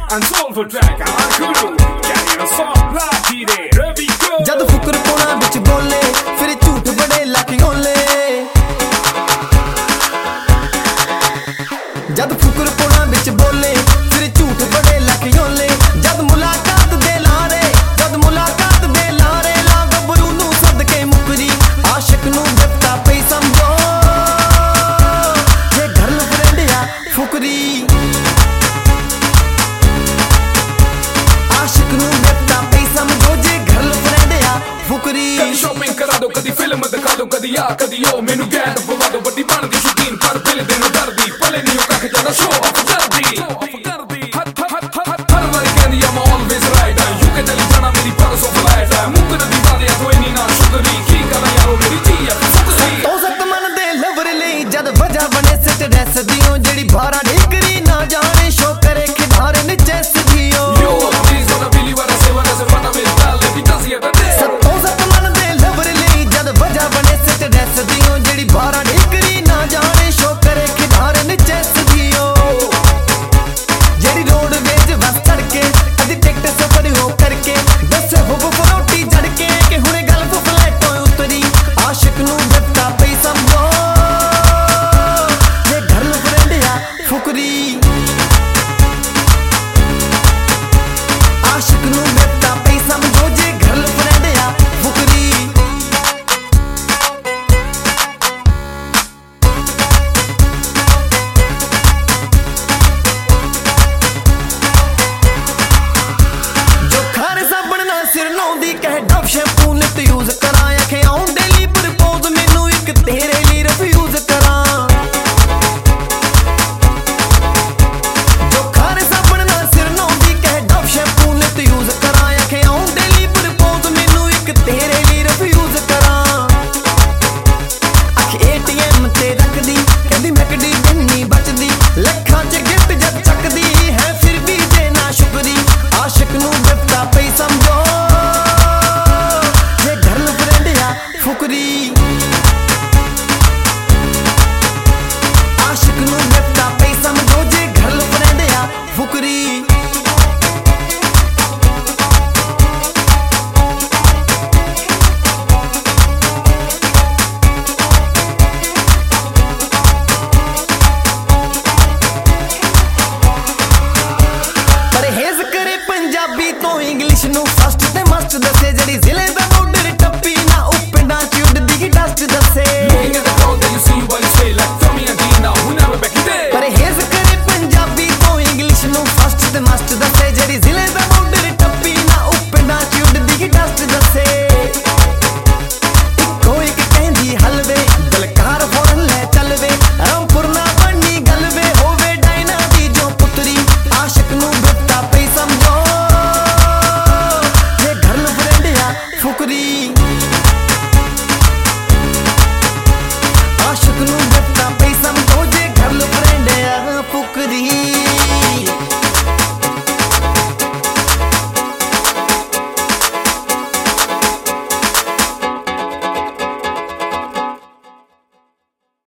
and soulful track. I'm Guru, carrying a song like he did. Here we go. जद फुकर पोना बिच बोले फिर झूठ बड़े लाके गोले। जद फुकर पोना बिच बोले फिर झूठ बड़े लाके गोले। जद मुलाकात दे लारे ला गबरू नू सदके मुकरी आशिक नू बिपता पई समझो जे घर लुक रंडिया फुकरी। आशिक नू बिपता पई समझो जे घर लुक रंडिया फुकरी। कदी शॉपिंग करा दो, कदी फिल्म दिखा दो, कदी आ कदी ओ मैनू गैंड पवा दो। बड़ी बनदी शौकीन पर बिल दिन दर्दी पले नहीं कख ज्यादा शो ऑफ करदी। हर वारी कहंदी I'm always right, यू के चली जाना मेरी पर्स ऑफ लाइट। मुकर दी बात कोई नहीं ना शुक्री की करा यारो मेरी जी सतसी। तो सत मन दे लवर लई जद वजह बने सिट ड्रेस दियो जेड़ी भारा ढिकरी ना जाने शो करे खिधार निचेस दियो। Yo, please wanna believe what I say, what I say, what I will tell. Let me tell you the day. तो सत मन दे लवर लई जद वजह बने सिट ड्रेस दियो जेड़ी भारा ढिकरी ना जाने शो करे खिधार निचेस दियो। जेड़ी रोड वेज बस चढ़ के अदी टिकट सफर हो करके दस हो फरोटी जड़ के कि हुणे गल्फ फ्लैटों उतरी आशिक नू बिपता पई समझो जे घर लुक रंडिया फुकरी।